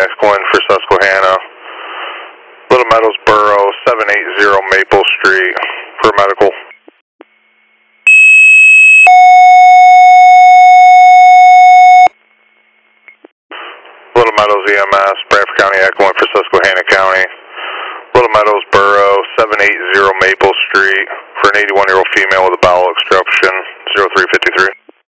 Equine for Susquehanna. Little Meadows Borough, 780 Maple Street for medical. Little Meadows EMS, Bradford County Equine for Susquehanna County. Little Meadows Borough, 780 Maple Street for an 81-year-old female with a bowel obstruction, 0353.